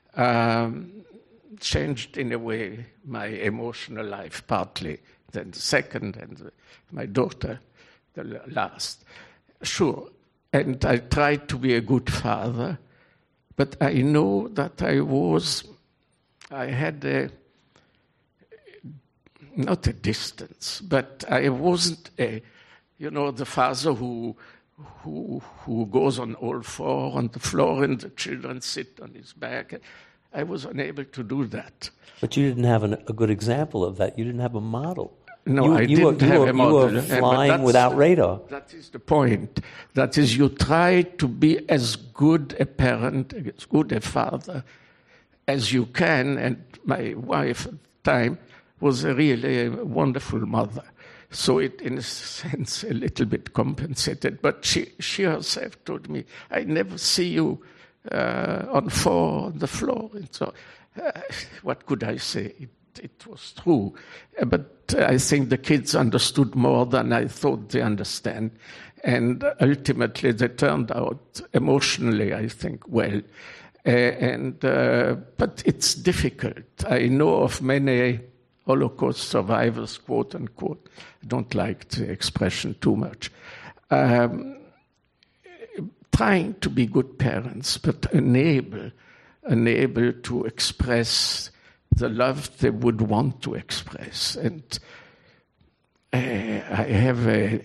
changed in a way my emotional life partly. Then the second, and my daughter, the last. Sure. And I tried to be a good father, but I know that I had not a distance, but I wasn't the father who goes on all four on the floor and the children sit on his back. I was unable to do that. But you didn't have a good example of that. You didn't have a model. No, I didn't have a model. You were flying without radar. That is the point. That is, you try to be as good a parent, as good a father as you can. And my wife at the time was really a wonderful mother. So it, in a sense, a little bit compensated. But she herself told me, I never see you on the floor. And so what could I say? It was true. But I think the kids understood more than I thought they understand. And ultimately they turned out emotionally, I think, well. But it's difficult. I know of many Holocaust survivors, quote unquote. I don't like the expression too much. Trying to be good parents, but unable to express the love they would want to express. And I have a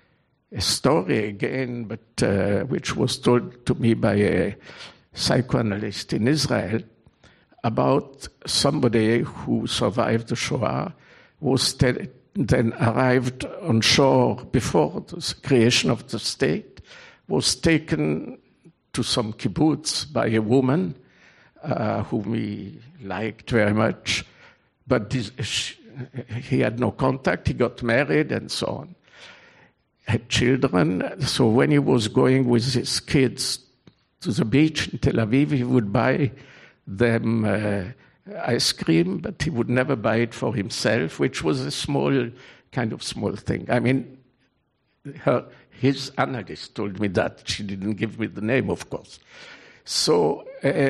story again, but which was told to me by a psychoanalyst in Israel about somebody who survived the Shoah, was then arrived on shore before the creation of the state, was taken to some kibbutz by a woman whom he liked very much, but he had no contact. He got married and so on, had children. So when he was going with his kids to the beach in Tel Aviv, he would buy them ice cream, but he would never buy it for himself, which was a small thing. I mean, his analyst told me that. She didn't give me the name, of course. So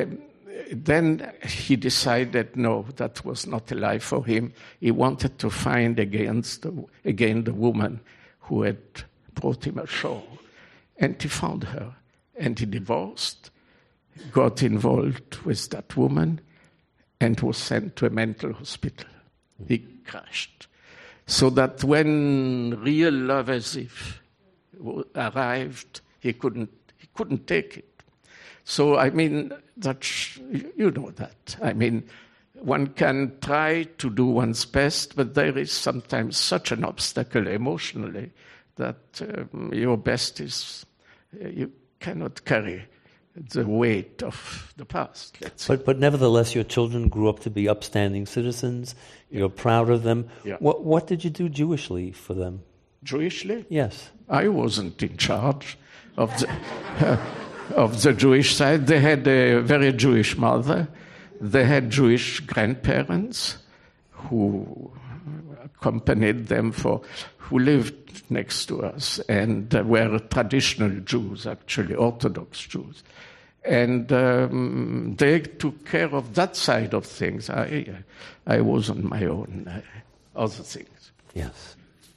then he decided, no, that was not a life for him. He wanted to find again the woman who had brought him ashore. And he found her. And he divorced, got involved with that woman, and was sent to a mental hospital. He crashed. So that when real love as if arrived, he couldn't take it. So, I mean, you know that. I mean, one can try to do one's best, but there is sometimes such an obstacle emotionally that your best is, you cannot carry the weight of the past, let's say. But nevertheless, your children grew up to be upstanding citizens. You're proud of them. Yeah. What did you do Jewishly for them? Jewishly? Yes. I wasn't in charge of the Jewish side. They had a very Jewish mother. They had Jewish grandparents who accompanied them who lived next to us and were traditional Jews, actually, Orthodox Jews. And they took care of that side of things. I was on my own, other things. Yes.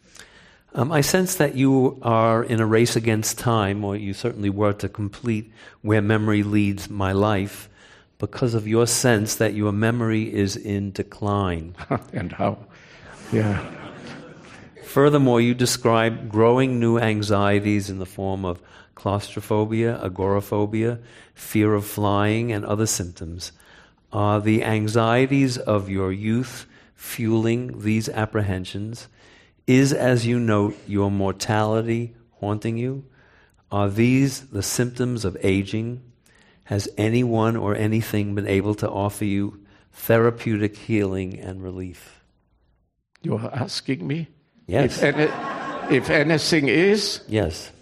I sense that you are in a race against time, or you certainly were to complete Where Memory Leads My Life, because of your sense that your memory is in decline. And how? Yeah. Furthermore, you describe growing new anxieties in the form of claustrophobia, agoraphobia, fear of flying, and other symptoms. Are the anxieties of your youth fueling these apprehensions? Is, as you note, your mortality haunting you? Are these the symptoms of aging? Has anyone or anything been able to offer you therapeutic healing and relief? You are asking me? Yes. If anything is? Yes.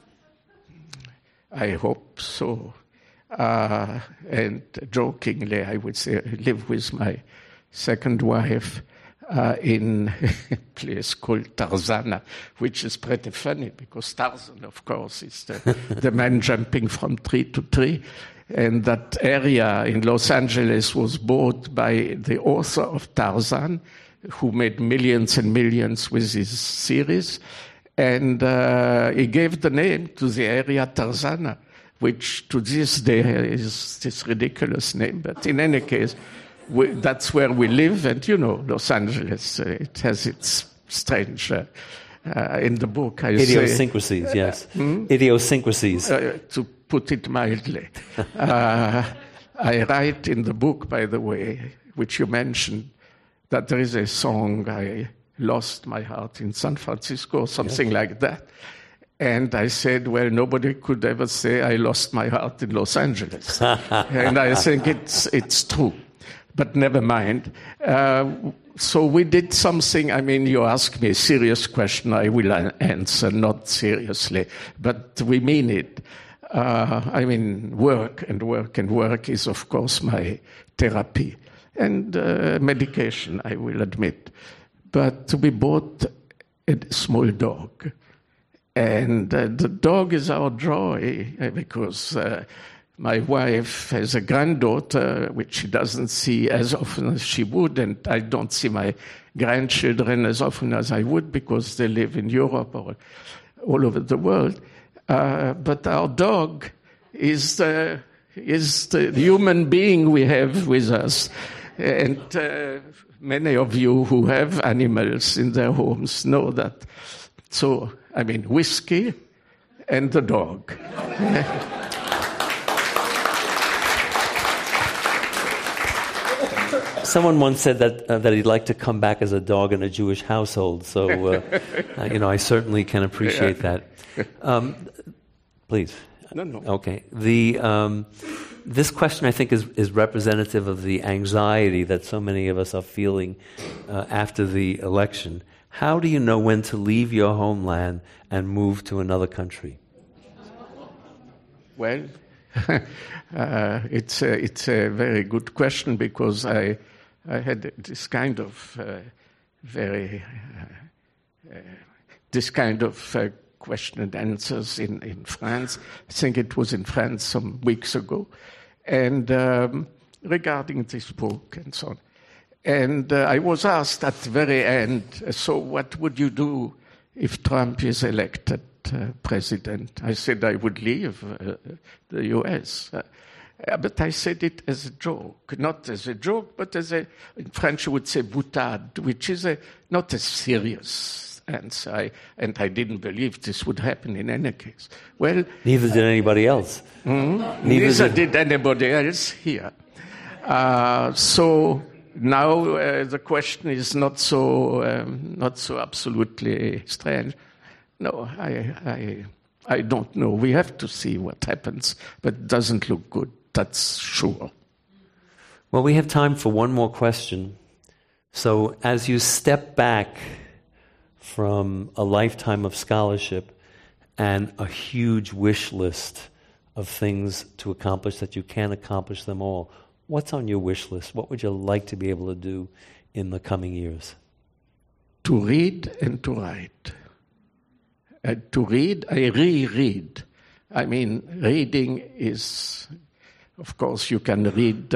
I hope so. And jokingly, I would say I live with my second wife in a place called Tarzana, which is pretty funny because Tarzan, of course, is the man jumping from tree to tree. And that area in Los Angeles was bought by the author of Tarzan, who made millions and millions with his series. And he gave the name to the area Tarzana, which to this day is this ridiculous name. But in any case, that's where we live. And, you know, Los Angeles, it has its strange, in the book, I idiosyncrasies, say, yes. Idiosyncrasies. To put it mildly. I write in the book, by the way, which you mentioned, that there is a song, I lost my heart in San Francisco, something like that. And I said, well, nobody could ever say I lost my heart in Los Angeles. And I think it's true. But never mind. So we did something. I mean, you ask me a serious question, I will answer, not seriously. But we mean it. I mean, work is, of course, my therapy. And medication, I will admit. But we bought a small dog. And the dog is our joy because my wife has a granddaughter, which she doesn't see as often as she would, and I don't see my grandchildren as often as I would because they live in Europe or all over the world. But our dog is the human being we have with us. And many of you who have animals in their homes know that. So, I mean, whiskey and the dog. Someone once said that he'd like to come back as a dog in a Jewish household. So, I certainly can appreciate that. Please. No. Okay. This question, I think, is representative of the anxiety that so many of us are feeling after the election. How do you know when to leave your homeland and move to another country? Well, it's a very good question because I had this kind of question and answers in France. I think it was in France some weeks ago, and regarding this book and so on. And I was asked at the very end, so what would you do if Trump is elected president? I said I would leave the U.S., but I said it as a joke, not as a joke, but in French you would say boutade, which is not a serious answer. And I didn't believe this would happen in any case. Well, neither did anybody else. Neither did anybody else here. So now the question is not so absolutely strange. No, I don't know. We have to see what happens, but it doesn't look good. That's sure. Well, we have time for one more question. So as you step back from a lifetime of scholarship and a huge wish list of things to accomplish that you can't accomplish them all, what's on your wish list? What would you like to be able to do in the coming years? To read and to write. To read, I reread. I mean, reading is, of course, you can read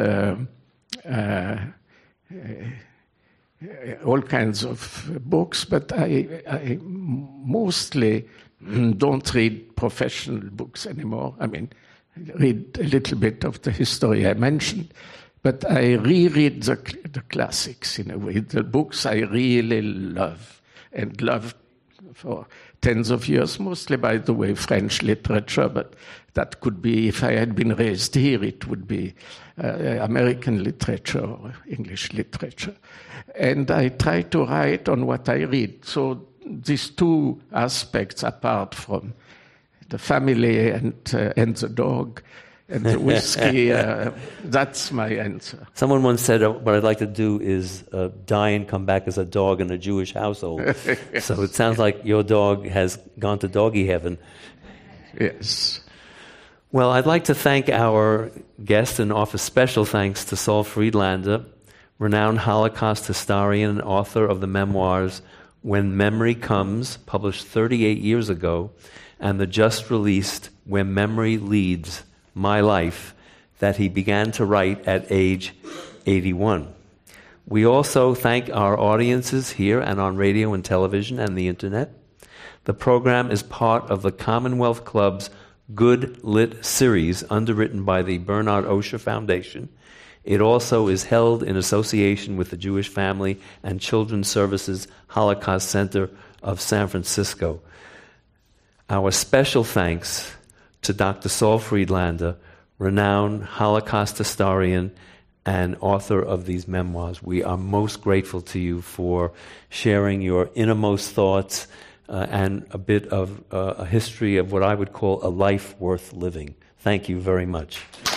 all kinds of books, but I mostly don't read professional books anymore. I mean, I read a little bit of the history I mentioned, but I reread the classics in a way, the books I really love and love for tens of years, mostly, by the way, French literature, but that could be, if I had been raised here, it would be American literature or English literature. And I try to write on what I read. So these two aspects, apart from the family and the dog and the whiskey, that's my answer. Someone once said, what I'd like to do is die and come back as a dog in a Jewish household. Yes. So it sounds like your dog has gone to doggy heaven. Yes. Well, I'd like to thank our guest and offer special thanks to Saul Friedlander, renowned Holocaust historian and author of the memoirs When Memory Comes, published 38 years ago, and the just-released When Memory Leads, My Life, that he began to write at age 81. We also thank our audiences here and on radio and television and the Internet. The program is part of the Commonwealth Club's Good Lit series, underwritten by the Bernard Osher Foundation. It also is held in association with the Jewish Family and Children's Services Holocaust Center of San Francisco. Our special thanks to Dr. Saul Friedlander, renowned Holocaust historian and author of these memoirs. We are most grateful to you for sharing your innermost thoughts and a bit of a history of what I would call a life worth living. Thank you very much.